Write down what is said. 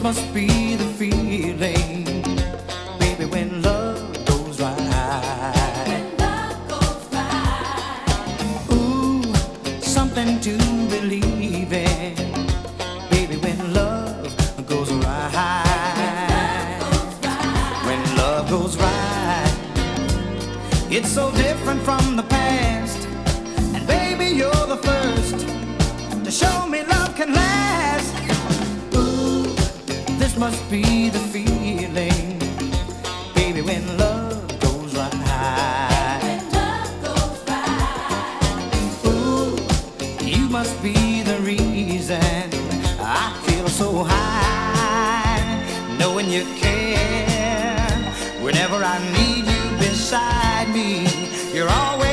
must be the feeling, baby, when love goes right. When love goes right. Ooh, something to believe in, baby, when love goes right. When love goes right, it's so different from the past. And baby, you're the first to show me love can last. Ooh, this must be the feeling, baby, when love goes right. When love goes right. Ooh, you must be the reason I feel so high, knowing you care. Whenever I need you beside me, you're always